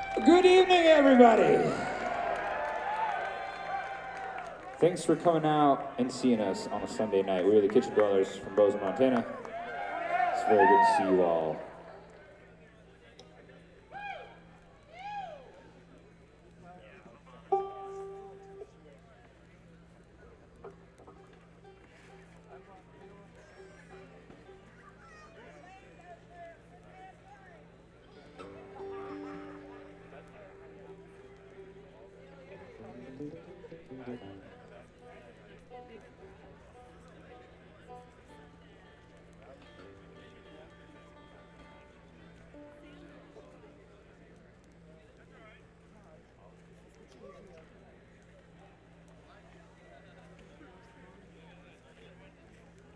Good evening, everybody. Thanks for coming out and seeing us on a Sunday night. We're the Kitchen Brothers from Bozeman, Montana. It's very good to see you all.